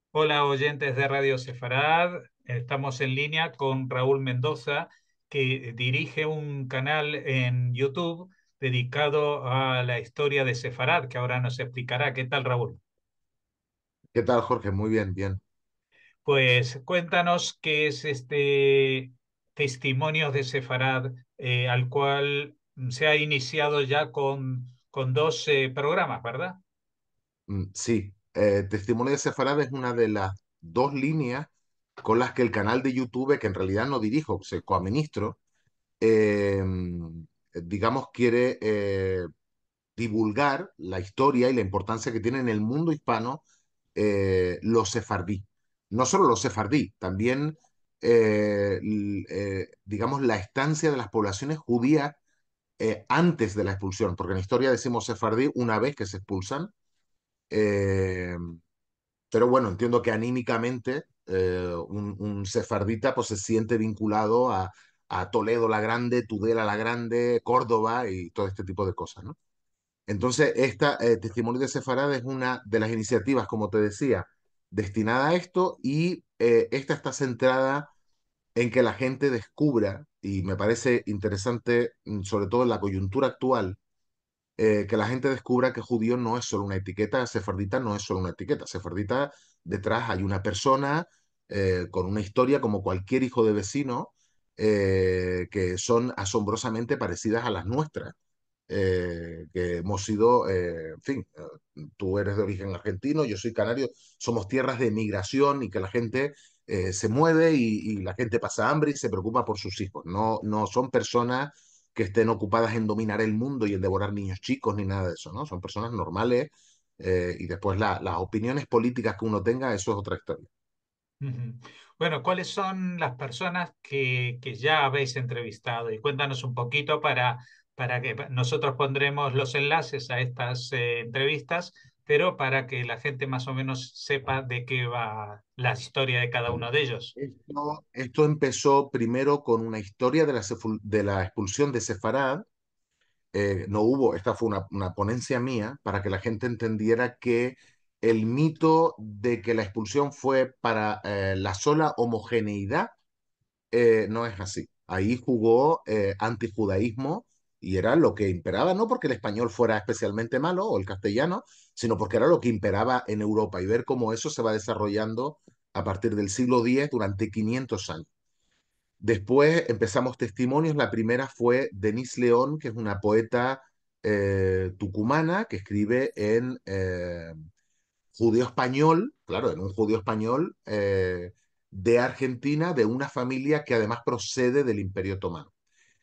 Hola oyentes de Radio Sefarad, estamos en línea con Raúl Mendoza, que dirige un canal en YouTube dedicado a la historia de Sefarad, que ahora nos explicará. ¿Qué tal, Raúl? ¿Qué tal, Jorge? Muy bien, bien. Pues cuéntanos qué es este Testimonios de Sefarad, al cual se ha iniciado ya con dos programas, ¿verdad? Sí, Testimonio de Sefarad es una de las dos líneas con las que el canal de YouTube, que en realidad no dirijo, se coadministro, eh, digamos, quiere divulgar la historia y la importancia que tiene en el mundo hispano los sefardí. No solo los sefardí, también, digamos, la estancia de las poblaciones judías antes de la expulsión, porque en la historia decimos sefardí una vez que se expulsan. Eh, pero bueno, entiendo que anímicamente un sefardita pues se siente vinculado a Toledo la Grande, Tudela la Grande, Córdoba y todo este tipo de cosas, ¿no? Entonces, esta Testimonio de Sefarad es una de las iniciativas, como te decía, destinada a esto y esta está centrada en que la gente descubra, y me parece interesante, sobre todo en la coyuntura actual, que la gente descubra que judío no es solo una etiqueta, sefardita no es solo una etiqueta, sefardita detrás hay una persona con una historia como cualquier hijo de vecino que son asombrosamente parecidas a las nuestras, que hemos sido, en fin, tú eres de origen argentino, yo soy canario, somos tierras de migración y que la gente se mueve y la gente pasa hambre y se preocupa por sus hijos, no son personas que estén ocupadas en dominar el mundo y en devorar niños chicos ni nada de eso, ¿no? Son personas normales y después las opiniones políticas que uno tenga, eso es otra historia. Ujú. Bueno, ¿cuáles son las personas que ya habéis entrevistado? Y cuéntanos un poquito para que nosotros pondremos los enlaces a estas entrevistas, pero para que la gente más o menos sepa de qué va la historia de cada Vale. uno de ellos. Esto empezó primero con una historia de la expulsión de Sefarad. No hubo, esta fue una ponencia mía para que la gente entendiera que el mito de que la expulsión fue para la sola homogeneidad no es así. Ahí jugó antijudaísmo y era lo que imperaba, no porque el español fuera especialmente malo o el castellano, sino porque era lo que imperaba en Europa y ver cómo eso se va desarrollando a partir del siglo X durante 500 años. Después empezamos testimonios. La primera fue Denise León, que es una poeta tucumana que escribe en judío español, claro, en un judío español de Argentina, de una familia que además procede del Imperio Otomano.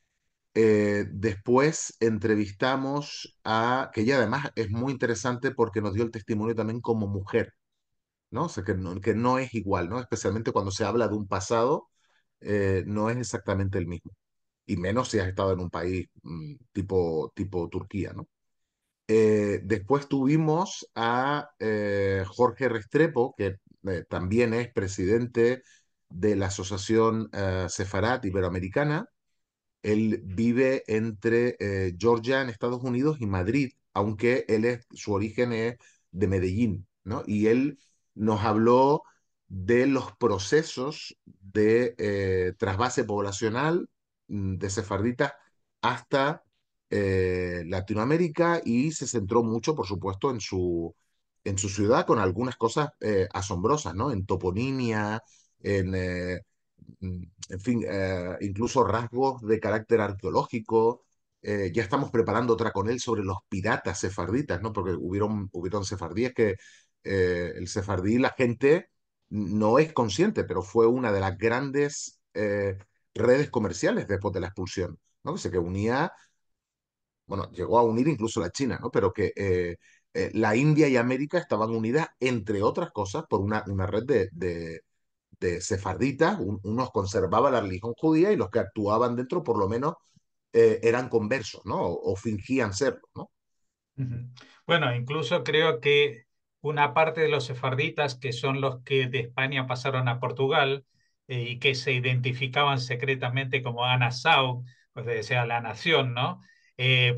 Después entrevistamos a, que ella además es muy interesante porque nos dio el testimonio también como mujer, ¿no? O sea, que no es igual, ¿no? Especialmente cuando se habla de un pasado, no es exactamente el mismo. Y menos si has estado en un país tipo Turquía, ¿no? Después tuvimos a Jorge Restrepo, que también es presidente de la Asociación Sefarat Iberoamericana. Él vive entre Georgia en Estados Unidos y Madrid, aunque su origen es de Medellín, ¿no? Y él nos habló de los procesos de trasvase poblacional de sefarditas hasta Latinoamérica y se centró mucho, por supuesto, en su ciudad con algunas cosas asombrosas, ¿no? En toponimia, en, en fin, incluso rasgos de carácter arqueológico. Ya estamos preparando otra con él sobre los piratas sefarditas, ¿no? Porque hubieron sefardíes que el sefardí, la gente no es consciente, pero fue una de las grandes redes comerciales después de la expulsión, ¿no? Que unía, bueno, llegó a unir incluso la China, ¿no? Pero que la India y América estaban unidas, entre otras cosas, por una red de sefarditas, unos conservaban la religión judía y los que actuaban dentro por lo menos eran conversos, ¿no? O fingían serlo, ¿no? Ujú. Bueno, incluso creo que una parte de los sefarditas, que son los que de España pasaron a Portugal y que se identificaban secretamente como Anasau, pues decía la nación, ¿no?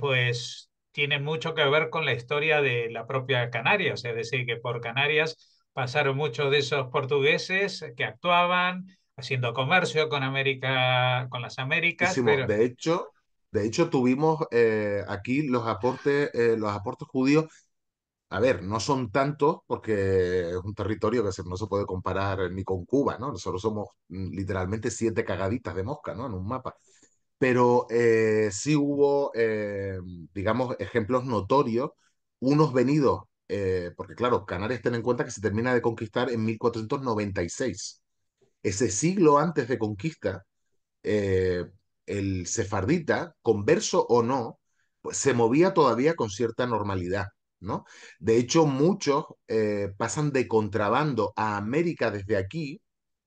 Pues tiene mucho que ver con la historia de la propia Canarias, es decir, que por Canarias pasaron muchos de esos portugueses que actuaban haciendo comercio con América, con las Américas, Hicimos, pero de hecho tuvimos aquí los aportes judíos. A ver, no son tantos porque es un territorio que no se puede comparar ni con Cuba, ¿no? Nosotros somos literalmente 7 cagaditas de mosca, ¿no? En un mapa. Pero sí hubo, digamos, ejemplos notorios, unos venidos, porque claro, Canarias, ten en cuenta que se termina de conquistar en 1496. Ese siglo antes de conquista, eh, el sefardita, converso o no, pues se movía todavía con cierta normalidad, ¿no? De hecho, muchos pasan de contrabando a América desde aquí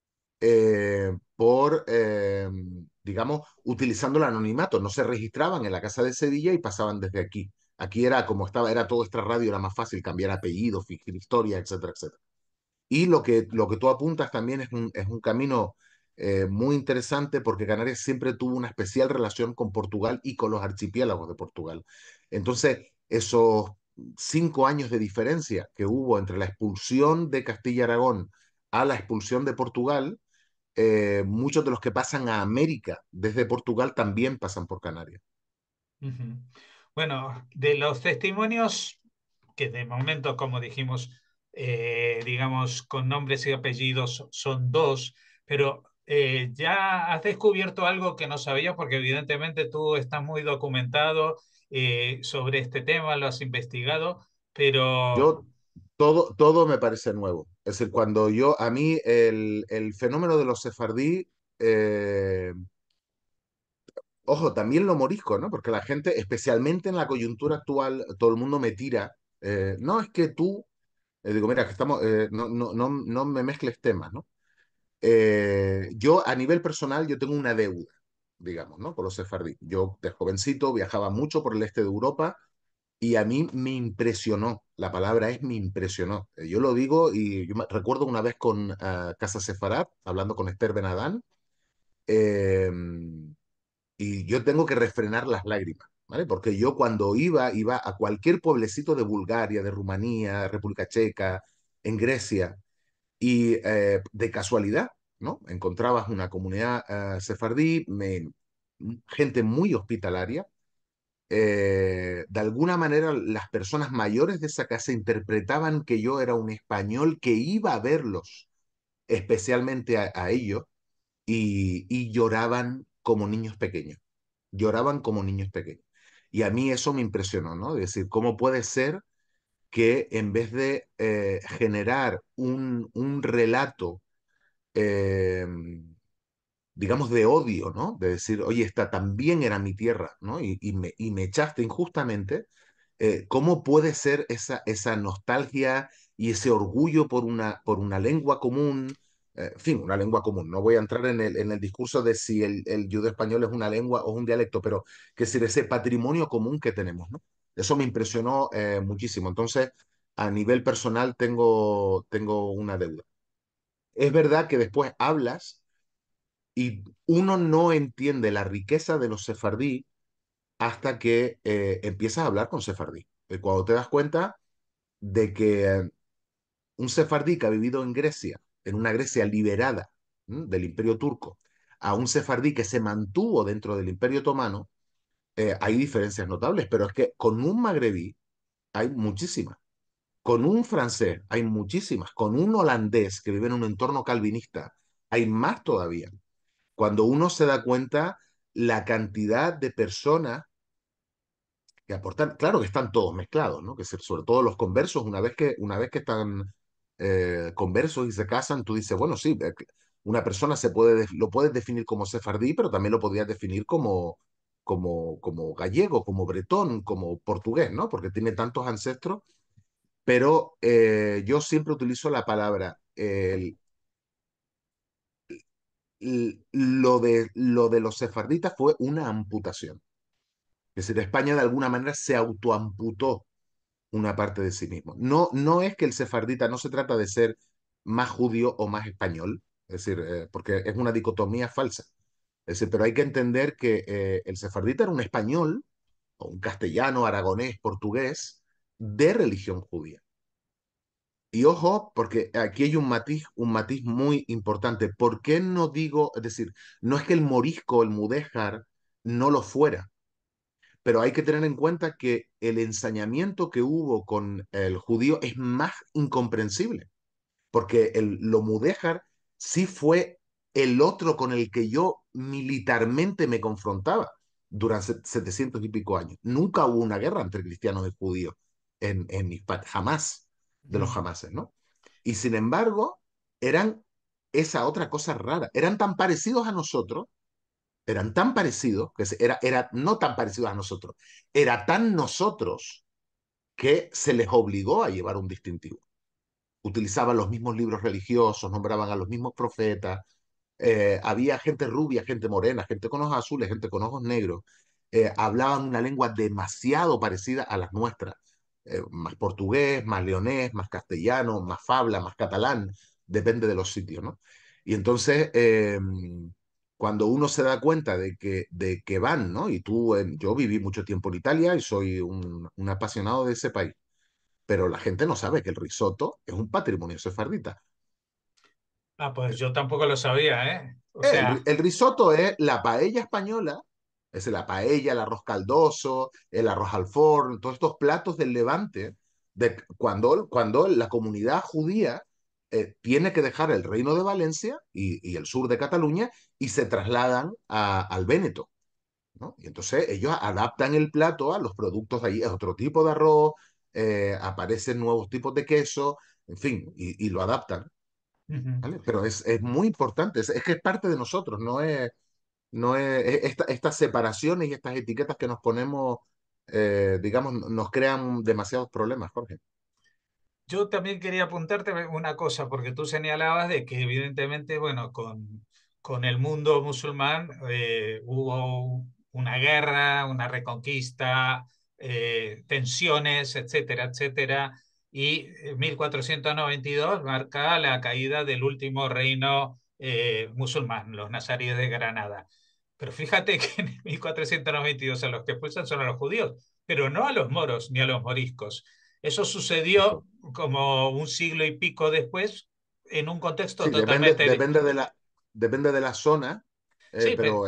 digamos, utilizando el anonimato. No se registraban en la casa de Sevilla y pasaban desde aquí. Aquí era como estaba, era todo extra radio, era más fácil cambiar apellidos, fingir historia, etcétera, etcétera. Y lo que tú apuntas también es un camino muy interesante porque Canarias siempre tuvo una especial relación con Portugal y con los archipiélagos de Portugal. Entonces, esos 5 años de diferencia que hubo entre la expulsión de Castilla-Aragón a la expulsión de Portugal, muchos de los que pasan a América desde Portugal también pasan por Canarias. ujú. Bueno, de los testimonios que de momento, como dijimos, digamos, con nombres y apellidos son dos, pero ya has descubierto algo que no sabías porque evidentemente tú estás muy documentado sobre este tema, lo has investigado, pero Yo, todo me parece nuevo. Es decir, a mí el fenómeno de los sefardí, eh, ojo, también lo morisco, ¿no? Porque la gente, especialmente en la coyuntura actual, todo el mundo me tira. No, es que tú, digo, mira, que estamos, no me mezcles temas, ¿no? Yo, a nivel personal, yo tengo una deuda, digamos, ¿no? Con los sefardí. Yo, de jovencito, viajaba mucho por el este de Europa y a mí me impresionó. La palabra es me impresionó. Yo lo digo y yo recuerdo una vez con Casa Sefarad, hablando con Esther Benadán, eh, y yo tengo que refrenar las lágrimas, ¿vale? Porque yo cuando iba a cualquier pueblecito de Bulgaria, de Rumanía, República Checa, en Grecia, y de casualidad, ¿no? Encontrabas una comunidad sefardí, gente muy hospitalaria. De alguna manera, las personas mayores de esa casa interpretaban que yo era un español que iba a verlos, especialmente a ellos, y lloraban como niños pequeños. Lloraban como niños pequeños. Y a mí eso me impresionó, ¿no? Es decir, ¿cómo puede ser que en vez de generar un relato, eh, digamos, de odio, ¿no? De decir, oye, esta también era mi tierra, ¿no? Y me echaste injustamente, ¿cómo puede ser esa nostalgia y ese orgullo por una lengua común? En fin, una lengua común. No voy a entrar en el discurso de si el judío español es una lengua o un dialecto, pero que es decir, ese patrimonio común que tenemos, ¿no? Eso me impresionó muchísimo. Entonces, a nivel personal, tengo una deuda. Es verdad que después hablas y uno no entiende la riqueza de los sefardí hasta que empiezas a hablar con sefardí. Cuando te das cuenta de que un sefardí que ha vivido en Grecia, en una Grecia liberada del Imperio Turco, a un sefardí que se mantuvo dentro del Imperio Otomano, hay diferencias notables, pero es que con un magrebí hay muchísimas. Con un francés hay muchísimas. Con un holandés que vive en un entorno calvinista hay más todavía. Cuando uno se da cuenta la cantidad de personas que aportan, claro que están todos mezclados, ¿no? Sobre todo los conversos, una vez que están conversos y se casan, tú dices, bueno, sí, una persona lo puedes definir como sefardí, pero también lo podrías definir como gallego, como bretón, como portugués, ¿no? Porque tiene tantos ancestros, pero yo siempre utilizo la palabra, lo de los sefarditas fue una amputación. Es decir, España de alguna manera se autoamputó una parte de sí mismo. No, no es que el sefardita no se trata de ser más judío o más español, es decir, porque es una dicotomía falsa. Es decir, pero hay que entender que el sefardita era un español o un castellano, aragonés, portugués de religión judía. Y ojo, porque aquí hay un matiz muy importante. ¿Por qué no digo, es decir, no es que el morisco, el mudéjar, no lo fuera, pero hay que tener en cuenta que el ensañamiento que hubo con el judío es más incomprensible, porque lo mudéjar sí fue el otro con el que yo militarmente me confrontaba durante 700 y pico años. Nunca hubo una guerra entre cristianos y judíos en Hispania, jamás, de los Mm. jamases, ¿no? Y sin embargo, eran esa otra cosa rara, eran tan parecidos a nosotros, eran tan parecidos, era no tan parecidos a nosotros, era tan nosotros que se les obligó a llevar un distintivo. Utilizaban los mismos libros religiosos, nombraban a los mismos profetas, había gente rubia, gente morena, gente con ojos azules, gente con ojos negros, hablaban una lengua demasiado parecida a las nuestras, más portugués, más leonés, más castellano, más fabla, más catalán, depende de los sitios, ¿no? Y entonces, cuando uno se da cuenta de que van, ¿no? Y tú, yo viví mucho tiempo en Italia y soy un apasionado de ese país, pero la gente no sabe que el risotto es un patrimonio sefardita. Ah, pues yo tampoco lo sabía, ¿eh? O El, sea, el risotto es la paella española, es la paella, el arroz caldoso, el arroz al forno, todos estos platos del Levante, cuando la comunidad judía tiene que dejar el reino de Valencia y el sur de Cataluña y se trasladan al Véneto, ¿no? Y entonces ellos adaptan el plato a los productos de allí, es otro tipo de arroz, aparecen nuevos tipos de queso, en fin, y lo adaptan. ujú. ¿Vale? Pero es muy importante, es que es parte de nosotros, no es estas separaciones y estas etiquetas que nos ponemos, digamos, nos crean demasiados problemas, Jorge. Yo también quería apuntarte una cosa, porque tú señalabas de que evidentemente, bueno, con el mundo musulmán hubo una guerra, una reconquista, tensiones, etcétera, etcétera, y 1492 marca la caída del último reino musulmán, los nazaríes de Granada. Pero fíjate que en 1492 a los que expulsan son a los judíos, pero no a los moros ni a los moriscos. Eso Eso. sucedió como un siglo y pico después en un contexto Sí, totalmente... depende de la zona, Sí, pero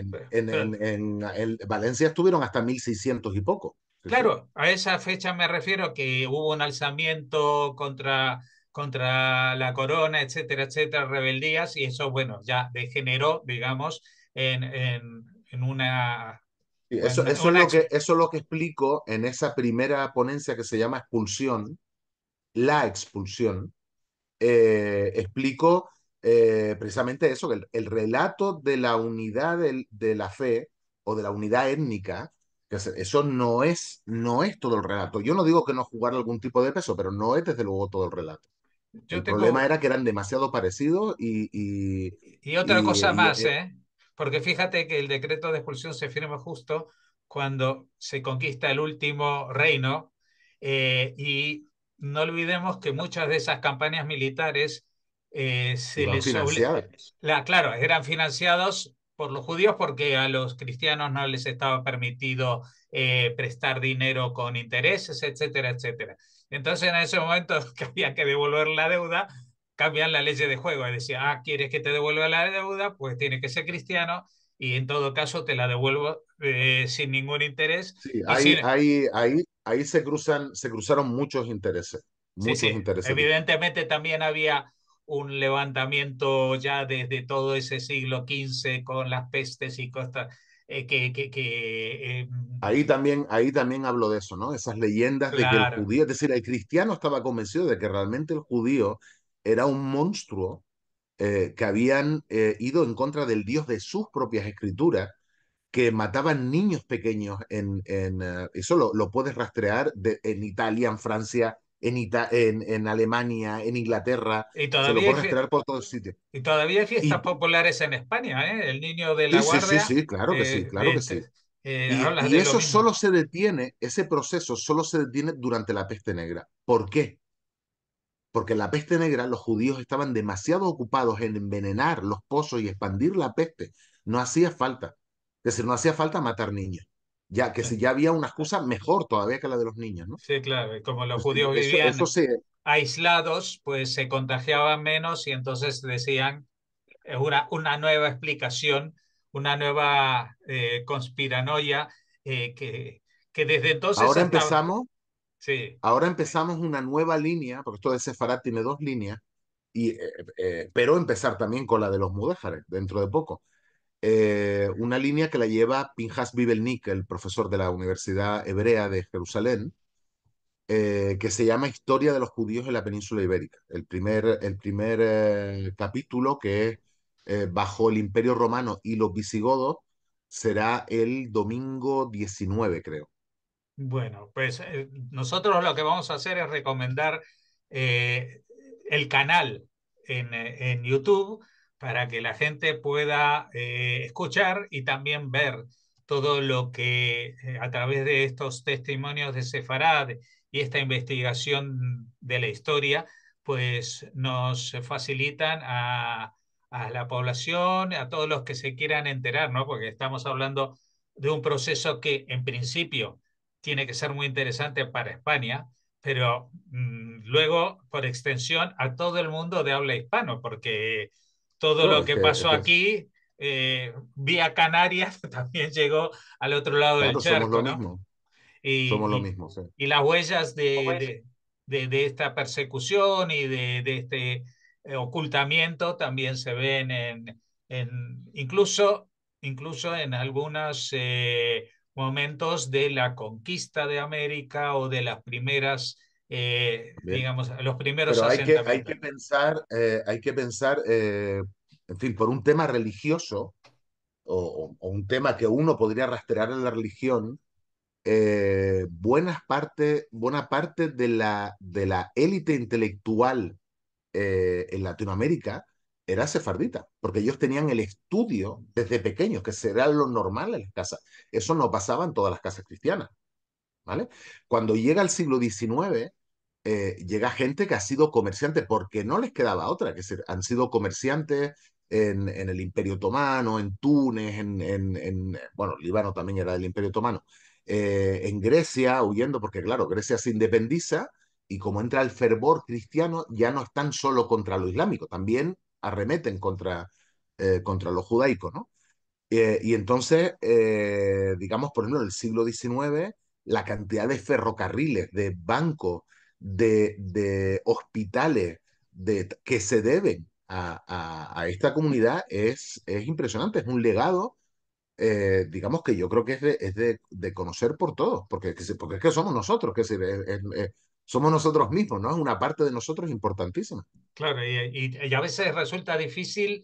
en Valencia estuvieron hasta 1600 y poco. Sí, sí. claro, a esa fecha me refiero que hubo un alzamiento contra la corona, etcétera, etcétera, rebeldías, y eso, bueno, ya degeneró, digamos, en una... Sí, Bueno, una eso es lo que explico en esa primera ponencia que se llama expulsión, la expulsión, explico precisamente eso, que el relato de la unidad de la fe o de la unidad étnica, eso no es todo el relato. Yo no digo que no jugara algún tipo de peso, pero no es desde luego todo el relato. yo El problema tengo era que eran demasiado parecidos Y otra cosa más, y ¿eh? Porque fíjate que el decreto de expulsión se firma justo cuando se conquista el último reino y no olvidemos que muchas de esas campañas militares se iban les obli- financiadas. claro, eran financiados por los judíos porque a los cristianos no les estaba permitido prestar dinero con intereses, etcétera, etcétera. Entonces en ese momento que había que devolver la deuda, cambian la ley de juego. Es decir, ¿quieres que te devuelva la deuda? Pues tiene que ser cristiano y en todo caso te la devuelvo sin ningún interés. Sí, Y sin, ahí se cruzaron sí, muchos sí, intereses distintos. evidentemente también había un levantamiento ya desde todo ese siglo XV con las pestes y cosas Ahí también hablo de eso, ¿no? Esas leyendas de que el claro. judío, es decir, el cristiano estaba convencido de que realmente el judío era un monstruo que habían ido en contra del Dios de sus propias escrituras, que mataban niños pequeños eso lo puedes rastrear en Italia, en Francia, en Alemania, en Inglaterra, Y se lo todavía hay, puedes rastrear por todos sitios. y todavía hay Y fiestas populares en España, ¿eh? El niño de la sí, sí, sí, guardia, sí, claro que sí, claro que sí. hablas Y de lo eso mismo. solo se detiene, ese proceso solo se detiene durante la peste negra. ¿Por qué? Porque en la peste negra los judíos estaban demasiado ocupados en envenenar los pozos y expandir la peste. No hacía falta. Es decir, no hacía falta matar niños. Ya que si ya había una excusa mejor todavía que la de los niños, ¿no? Sí, claro, y como los Pues, y judíos eso vivían, sí, aislados, pues se contagiaban menos y entonces decían una nueva explicación, una nueva conspiranoia que desde entonces Ahora hasta... empezamos, Sí, ahora empezamos una nueva línea, porque esto de Sefarad tiene dos líneas, y, pero empezar también con la de los mudéjares dentro de poco. Una línea que la lleva Pinhas Bibelnik, el profesor de la Universidad Hebrea de Jerusalén, que se llama Historia de los judíos en la península ibérica. El primer capítulo, que es bajo el Imperio Romano y los visigodos, será el domingo 19, creo. bueno, pues nosotros lo que vamos a hacer es recomendar eh, el canal en YouTube para que la gente pueda escuchar y también ver todo lo que a través de estos testimonios de Sefarad y esta investigación de la historia, pues nos facilitan a la población, a todos los que se quieran enterar, ¿no? Porque estamos hablando de un proceso que en principio tiene que ser muy interesante para España, pero luego, por extensión, a todo el mundo de habla hispano, porque todo No, lo que pasó aquí, vía Canarias, también llegó al otro lado del claro, somos lo charco, ¿no? mismo, somos lo Y, y, mismo, sí. y las huellas de esta persecución y de este ocultamiento también se ven incluso en algunos momentos de la conquista de América o de las primeras, Bien. digamos, los primeros Pero asentamientos. hay que pensar, en fin, por un tema religioso o un tema que uno podría rastrear en la religión, buena parte de la élite intelectual en Latinoamérica era sefardita, porque ellos tenían el estudio desde pequeños, que será lo normal en las casas. Eso no pasaba en todas las casas cristianas, ¿vale? Cuando llega el siglo XIX, llega gente que ha sido comerciante porque no les quedaba otra, han sido comerciantes en el Imperio Otomano, en Túnez, bueno, Líbano también era del Imperio Otomano, en Grecia, huyendo, porque claro, Grecia se independiza y como entra el fervor cristiano, ya no están solo contra lo islámico, también arremeten contra lo judaico, ¿no? Y entonces, digamos, por ejemplo, en el siglo XIX, la cantidad de ferrocarriles, de bancos, de hospitales que se deben a esta comunidad es impresionante, es un legado, digamos, que yo creo que es de conocer por todos, porque es que somos nosotros, que somos nosotros mismos, ¿no? Es una parte de nosotros importantísima. Claro, y a veces resulta difícil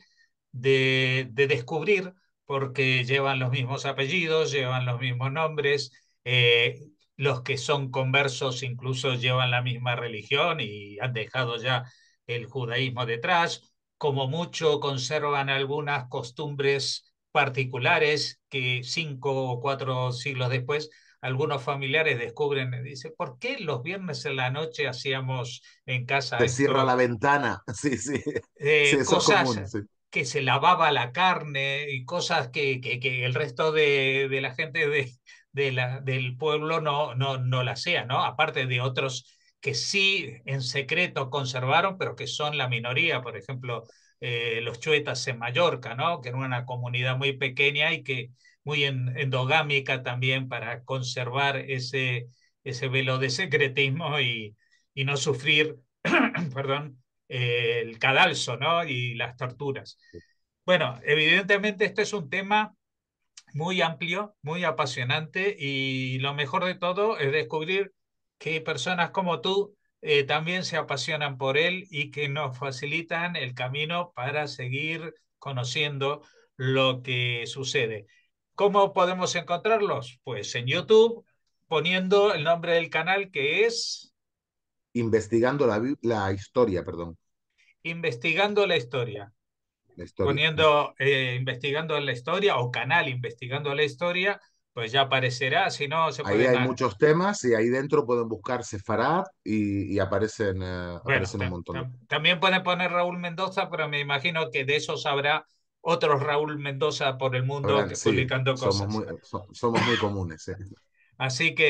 de descubrir porque llevan los mismos apellidos, llevan los mismos nombres, los que son conversos incluso llevan la misma religión y han dejado ya el judaísmo detrás, como mucho conservan algunas costumbres particulares que 5 o 4 siglos después algunos familiares descubren y dicen, ¿por qué los viernes en la noche hacíamos en casa Se cierra la esto? ventana, sí, sí, sí, eso es Cosas común, sí. que se lavaba la carne y cosas que el resto de la gente del pueblo no la hacía, ¿no? Aparte de otros que sí en secreto conservaron, pero que son la minoría, por ejemplo, los chuetas en Mallorca, ¿no? Que era una comunidad muy pequeña y que muy endogámica también para conservar ese velo de secretismo y no sufrir, perdón, el cadalso, ¿no? Y las torturas. Bueno, evidentemente este es un tema muy amplio, muy apasionante y lo mejor de todo es descubrir que personas como tú también se apasionan por él y que nos facilitan el camino para seguir conociendo lo que sucede. ¿Cómo podemos encontrarlos? Pues en YouTube, poniendo el nombre del canal que es Investigando la historia, perdón, Investigando la Historia. la historia. Poniendo investigando la historia o canal investigando la historia, pues ya aparecerá, si no se Ahí pueden... hay muchos temas y ahí dentro pueden buscar Sefarad y aparecen, Bueno, aparecen un montón de... también pueden poner Raúl Mendoza, pero me imagino que de esos habrá otros Raúl Mendoza por el mundo Sí, publicando cosas. somos muy comunes. Sí. Así que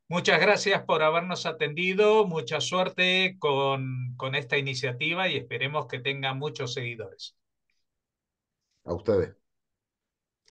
Muchas gracias por habernos atendido, mucha suerte con esta iniciativa y esperemos que tenga muchos seguidores. A ustedes.